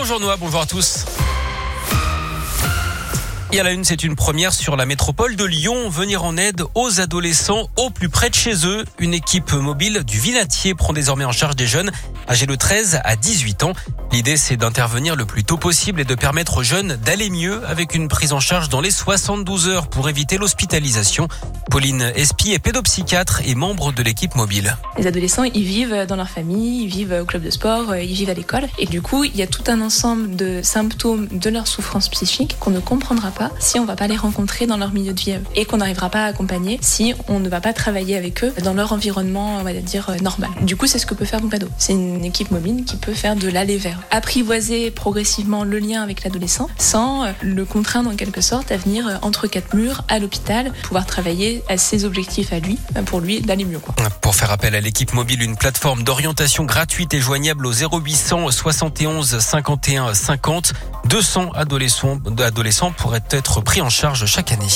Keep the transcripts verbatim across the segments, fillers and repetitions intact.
Bonjour Noah, bonjour à tous. Et à la une, c'est une première sur la métropole de Lyon. Venir en aide aux adolescents au plus près de chez eux. Une équipe mobile du Vinatier prend désormais en charge des jeunes âgés de treize à dix-huit ans. L'idée, c'est d'intervenir le plus tôt possible et de permettre aux jeunes d'aller mieux avec une prise en charge dans les soixante-douze heures pour éviter l'hospitalisation. Pauline Espy est pédopsychiatre et membre de l'équipe mobile. Les adolescents, ils vivent dans leur famille, ils vivent au club de sport, ils vivent à l'école. Et du coup, il y a tout un ensemble de symptômes de leur souffrance psychique qu'on ne comprendra pas si on ne va pas les rencontrer dans leur milieu de vie et qu'on n'arrivera pas à accompagner si on ne va pas travailler avec eux dans leur environnement, on va dire, normal. Du coup, c'est ce que peut faire Moncado. C'est une équipe mobile qui peut faire de l'aller vers. Apprivoiser progressivement le lien avec l'adolescent sans le contraindre en quelque sorte à venir entre quatre murs à l'hôpital, pouvoir travailler à ses objectifs à lui, pour lui d'aller mieux, quoi. Pour faire appel à l'équipe mobile, une plateforme d'orientation gratuite est joignable au zéro huit cents soixante et onze cinquante et un cinquante. deux cents adolescents, adolescents pourraient être pris en charge chaque année.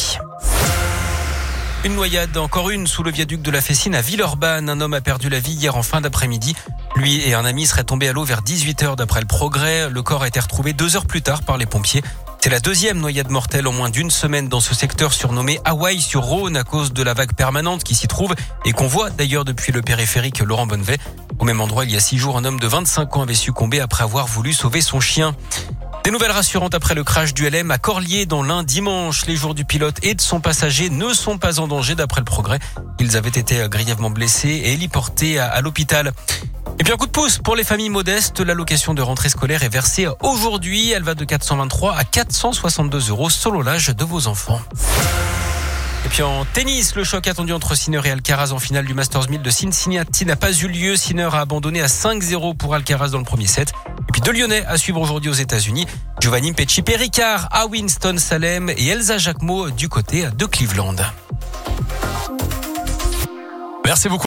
Une noyade, encore une, sous le viaduc de la Fessine à Villeurbanne. Un homme a perdu la vie hier en fin d'après-midi. Lui et un ami seraient tombés à l'eau vers dix-huit heures d'après le Progrès. Le corps a été retrouvé deux heures plus tard par les pompiers. C'est la deuxième noyade mortelle en moins d'une semaine dans ce secteur surnommé Hawaï-sur-Rhône à cause de la vague permanente qui s'y trouve et qu'on voit d'ailleurs depuis le périphérique Laurent Bonnevet. Au même endroit, il y a six jours, un homme de vingt-cinq ans avait succombé après avoir voulu sauver son chien. Des nouvelles rassurantes après le crash du L M à Corlier dans l'Ain dimanche. Les jours du pilote et de son passager ne sont pas en danger d'après le Progrès. Ils avaient été grièvement blessés et héliportés à, à l'hôpital. Et puis un coup de pouce pour les familles modestes. L'allocation de rentrée scolaire est versée aujourd'hui. Elle va de quatre cent vingt-trois à quatre cent soixante-deux euros selon l'âge de vos enfants. Et puis en tennis, le choc attendu entre Sinner et Alcaraz en finale du Masters mille de Cincinnati n'a pas eu lieu. Sinner a abandonné à cinq zéro pour Alcaraz dans le premier set. Et puis deux Lyonnais à suivre aujourd'hui aux États-Unis. Giovanni Pesci-Péricard à Winston-Salem et Elsa Jacquemot du côté de Cleveland. Merci beaucoup.